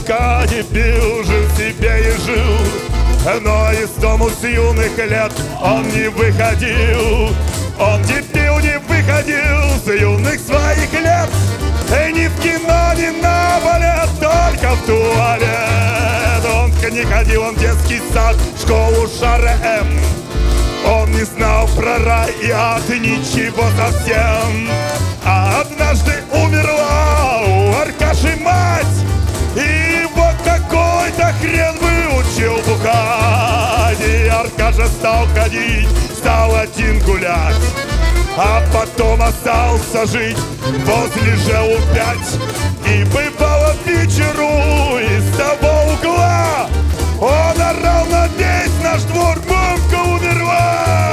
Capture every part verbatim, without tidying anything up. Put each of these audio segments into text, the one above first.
Кади пил, жил себе и жил, но из дому с юных лет он не выходил. Он не пил, не выходил с юных своих лет, и ни в кино, ни на балет, только в туалет. Он не ходил, он в детский сад, в школу Шаре-М. Он не знал про рай и ад, ничего совсем. А однажды умерла у Аркаши мать, и вот какой-то хрен выучил бухать. И Аркаша стал ходить, стал один гулять, а потом остался жить возле ЖЭУ пять. И бывало вечеру из того угла он орал на весь наш двор: мамка умерла!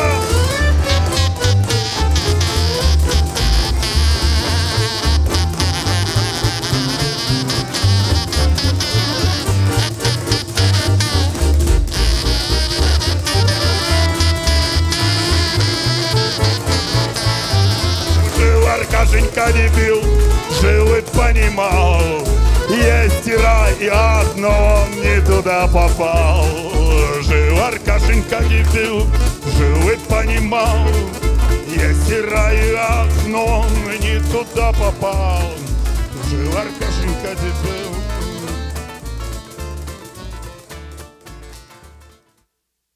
Жил Аркашенька дебил, жил и понимал, есть и рай, и ад, но он не туда попал. Жил Аркашенька дебил, жил и понимал, есть и рай, и ад, но он не туда попал. Жил Аркашенька дебил.